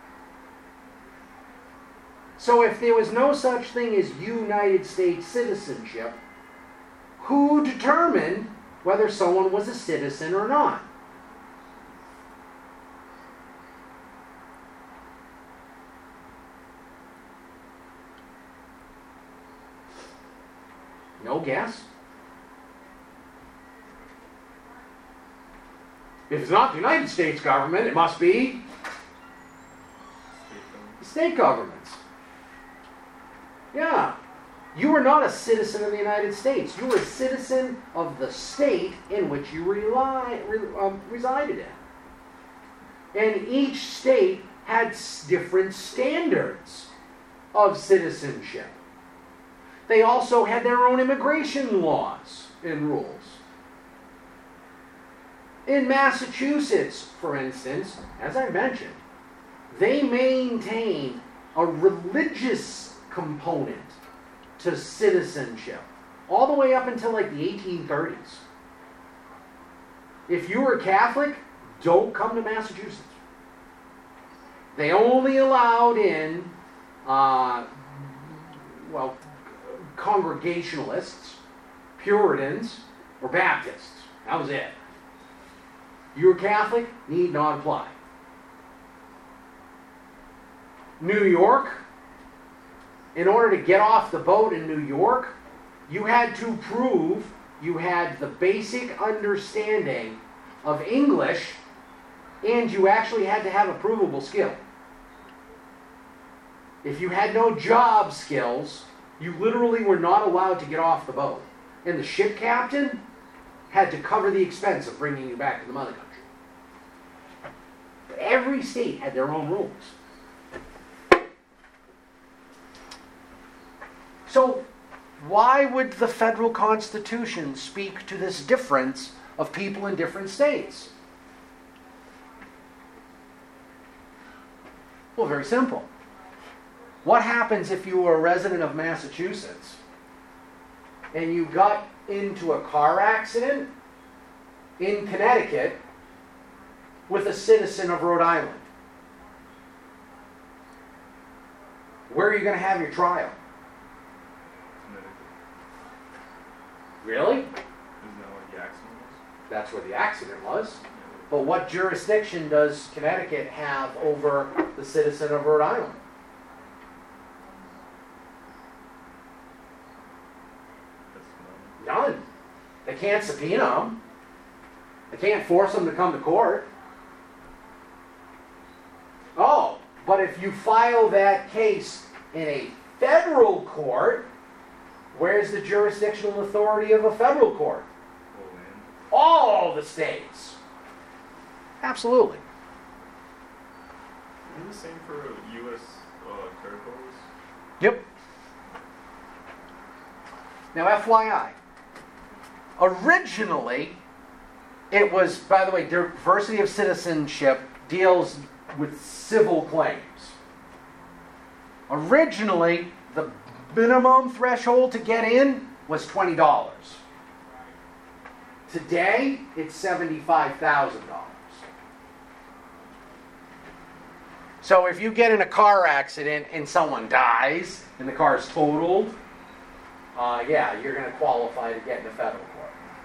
So if there was no such thing as United States citizenship, who determined whether someone was a citizen or not? No guess? If it's not the United States government, it must be the state governments. Yeah. You are not a citizen of the United States. You are a citizen of the state in which you rely, re, um, resided in. And each state had different standards of citizenship. They also had their own immigration laws and rules. In Massachusetts, for instance, as I mentioned, they maintained a religious component to citizenship all the way up until like the eighteen thirties. If you were Catholic, don't come to Massachusetts. They only allowed in, uh, well, Congregationalists, Puritans, or Baptists. That was it. You were Catholic, need not apply. New York, in order to get off the boat in New York, you had to prove you had the basic understanding of English, and you actually had to have a provable skill. If you had no job skills, you literally were not allowed to get off the boat. And the ship captain had to cover the expense of bringing you back to the mother country. But every state had their own rules. So why would the federal Constitution speak to this difference of people in different states? Well, very simple. What happens if you were a resident of Massachusetts and you got into a car accident in Connecticut with a citizen of Rhode Island? Where are you going to have your trial? Really? Isn't that where the accident was? That's where the accident was. But what jurisdiction does Connecticut have over the citizen of Rhode Island? None. They can't subpoena them. They can't force them to come to court. Oh, but if you file that case in a federal court, where's the jurisdictional authority of a federal court? All the states. Absolutely. Isn't the same for U S uh, territories? Yep. Now, F Y I. Originally, it was, by the way, diversity of citizenship deals with civil claims. Originally, the minimum threshold to get in was twenty dollars. Today, it's seventy-five thousand dollars. So if you get in a car accident and someone dies and the car is totaled, uh, yeah, you're going to qualify to get into federal court.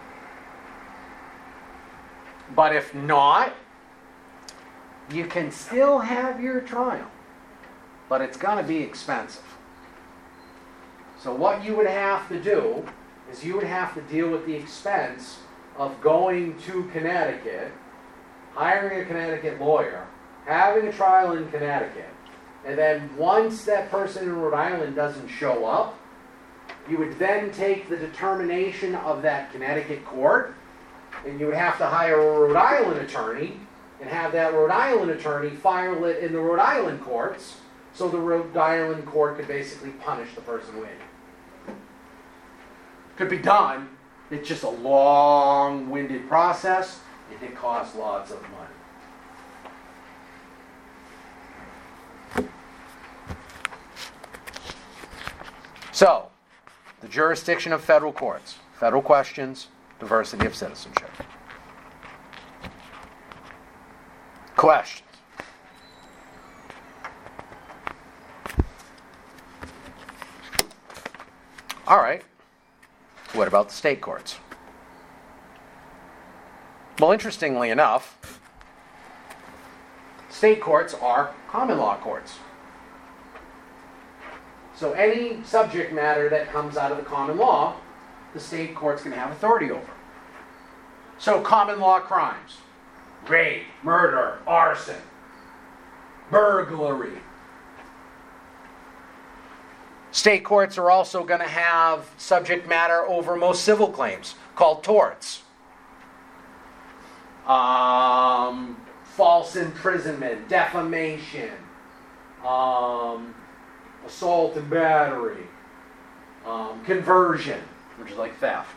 But if not, you can still have your trial, but it's going to be expensive. So what you would have to do is you would have to deal with the expense of going to Connecticut, hiring a Connecticut lawyer, having a trial in Connecticut, and then once that person in Rhode Island doesn't show up, you would then take the determination of that Connecticut court, and you would have to hire a Rhode Island attorney, and have that Rhode Island attorney file it in the Rhode Island courts, so the Rhode Island court could basically punish the person winning. Could be done, It's just a long-winded process, and it costs lots of money. So, the jurisdiction of federal courts, federal questions, diversity of citizenship. Questions? All right. What about the state courts? Well, interestingly enough, state courts are common law courts. So any subject matter that comes out of the common law, the state court's going to have authority over. So common law crimes, rape, murder, arson, burglary. State courts are also going to have subject matter over most civil claims, called torts. Um, false imprisonment, defamation, um, assault and battery, um, conversion, which is like theft.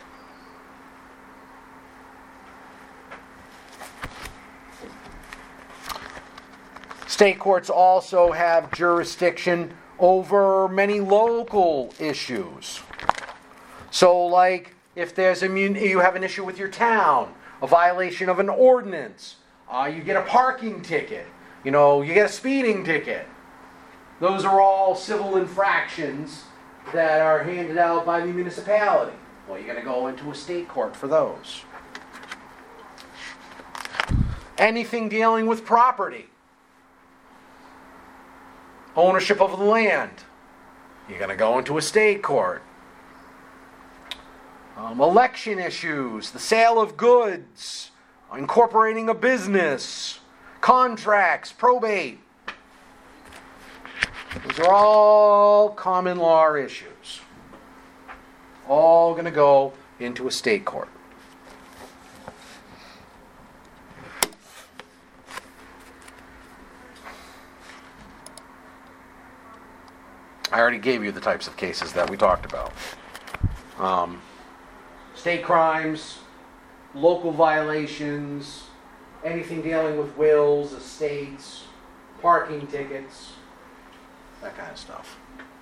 State courts also have jurisdiction over many local issues. So, like, if there's a mun- you have an issue with your town, a violation of an ordinance, uh, you get a parking ticket, you know, you get a speeding ticket. Those are all civil infractions that are handed out by the municipality. Well, you're going to go into a state court for those. Anything dealing with property. Ownership of the land. You're going to go into a state court. Um, election issues, the sale of goods, incorporating a business, contracts, probate. Those are all common law issues. All going to go into a state court. I already gave you the types of cases that we talked about. Um, state crimes, local violations, anything dealing with wills, estates, parking tickets, that kind of stuff.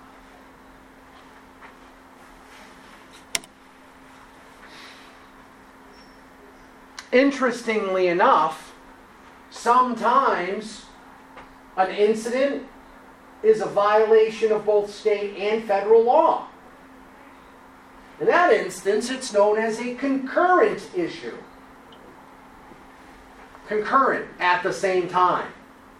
Interestingly enough, sometimes an incident is a violation of both state and federal law. In that instance, it's known as a concurrent issue. Concurrent at the same time.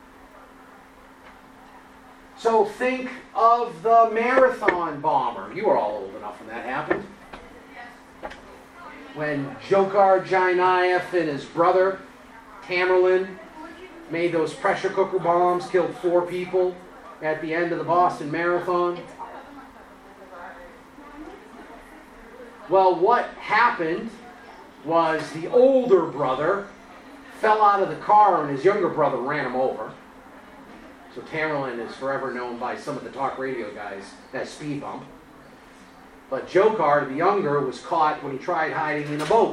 So think of the marathon bomber. You were all old enough when that happened. When Dzhokhar Tsarnaev and his brother, Tamerlan, made those pressure cooker bombs, killed four people at the end of the Boston Marathon. Well, what happened was the older brother fell out of the car and his younger brother ran him over. So Tamerlan is forever known by some of the talk radio guys as speed bump. But Dzhokhar, the younger, was caught when he tried hiding in a boat.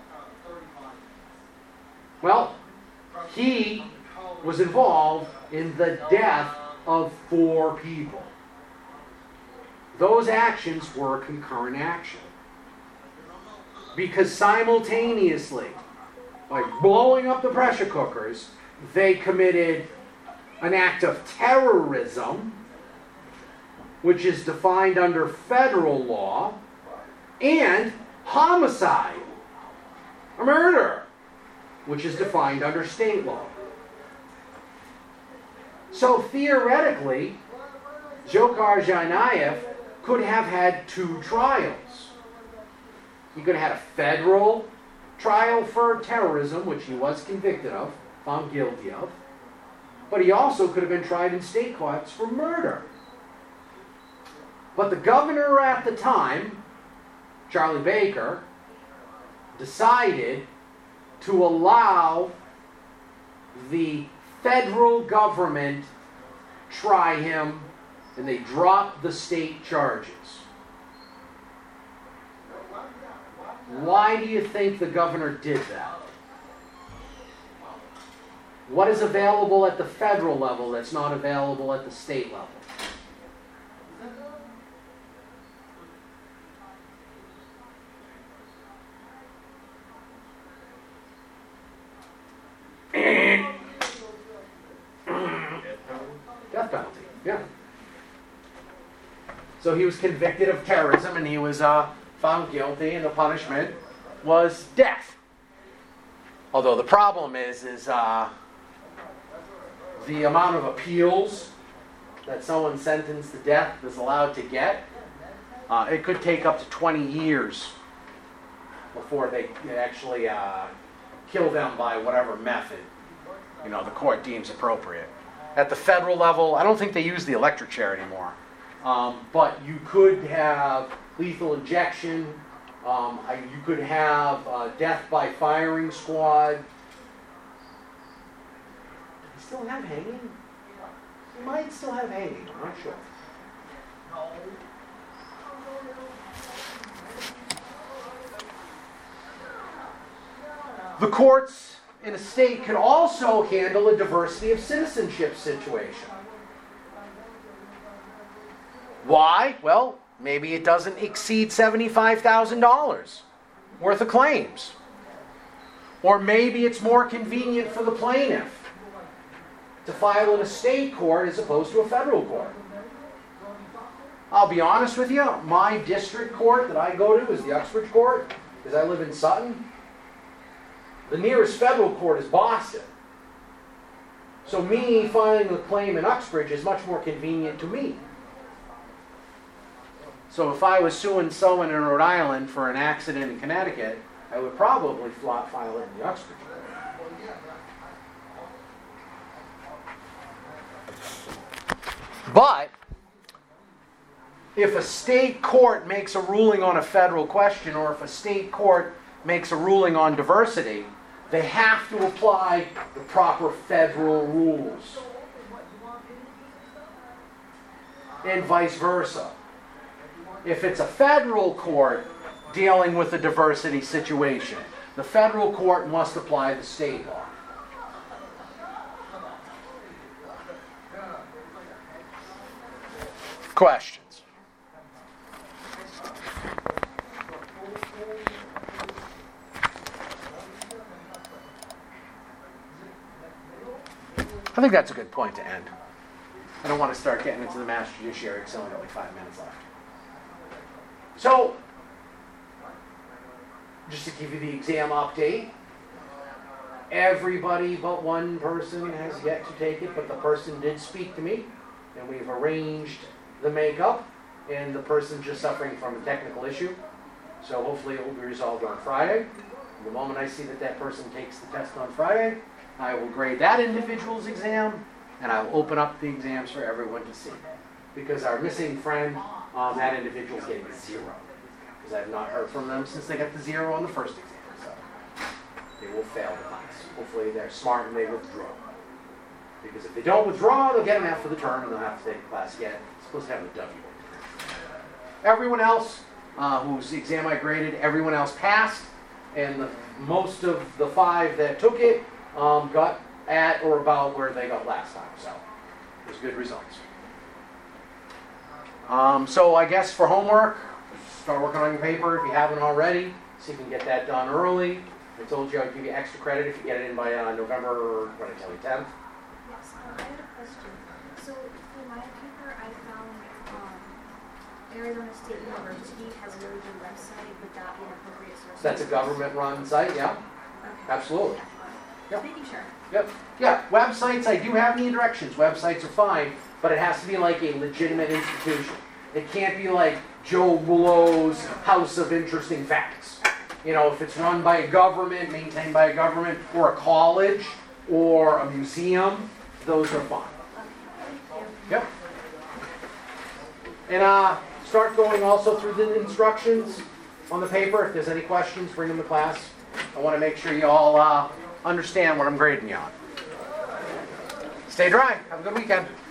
Well, he was involved in the death of four people. Those actions were a concurrent action. Because simultaneously, by blowing up the pressure cookers, they committed an act of terrorism, which is defined under federal law, and homicide, a murder, which is defined under state law. So theoretically, Dzhokhar Tsarnaev could have had two trials. He could have had a federal trial for terrorism, which he was convicted of, found guilty of, but he also could have been tried in state courts for murder. But the governor at the time, Charlie Baker, decided to allow the federal government try him, and they dropped the state charges. Why do you think the governor did that? What is available at the federal level that's not available at the state level? Death penalty, yeah. So he was convicted of terrorism and he was uh, found guilty, and the punishment was death. Although the problem is, is uh, the amount of appeals that someone sentenced to death is allowed to get. Uh, it could take up to twenty years before they actually uh, kill them by whatever method, you know, the court deems appropriate. At the federal level, I don't think they use the electric chair anymore. Um, but you could have lethal injection. Um, I, you could have uh, death by firing squad. Do they still have hanging? They might still have hanging. I'm not sure. The courts in a state can also handle a diversity of citizenship situation. Why? Well, maybe it doesn't exceed seventy-five thousand dollars worth of claims. Or maybe it's more convenient for the plaintiff to file in a state court as opposed to a federal court. I'll be honest with you, my district court that I go to is the Uxbridge Court, because I live in Sutton. The nearest federal court is Boston. So me filing a claim in Uxbridge is much more convenient to me. So if I was suing someone in Rhode Island for an accident in Connecticut, I would probably file it in the Uxbridge court. But if a state court makes a ruling on a federal question, or if a state court makes a ruling on diversity, they have to apply the proper federal rules. And vice versa. If it's a federal court dealing with a diversity situation, the federal court must apply the state law. Questions? I think that's a good point to end. I don't want to start getting into the mass judiciary because I only got like five minutes left. So, just to give you the exam update, everybody but one person has yet to take it, but the person did speak to me, and we've arranged the makeup, and the person's just suffering from a technical issue. So hopefully it will be resolved on Friday. The moment I see that that person takes the test on Friday, I will grade that individual's exam, and I will open up the exams for everyone to see. Because our missing friend, um, that individual's getting a zero. Because I have not heard from them since they got the zero on the first exam. So they will fail the class. Hopefully they're smart and they withdraw. Because if they don't withdraw, they'll get an F for the term and they'll have to take the class again. It's supposed to have a W. Everyone else uh, whose exam I graded, everyone else passed. And the, most of the five that took it um, got at or about where they got last time. So it was good results. Um, so I guess for homework, start working on your paper if you haven't already. See if you can get that done early. I told you I'd give you extra credit if you get it in by uh, November, what did I tell you, tenth? Yes, uh, I had a question. So for my paper, I found um, Arizona State University has a really good website. Would that be an appropriate source? That's a government-run site, yeah. Okay. Absolutely. Yeah. Yep. Making sure. Yep. Yeah, websites, I do have any directions. Websites are fine, but it has to be like a legitimate institution. It can't be like Joe Blow's House of Interesting Facts. You know, if it's run by a government, maintained by a government, or a college, or a museum, those are fine. Yep. And uh, start going also through the instructions on the paper. If there's any questions, bring them to class. I want to make sure you all uh, understand what I'm grading you on. Stay dry. Have a good weekend.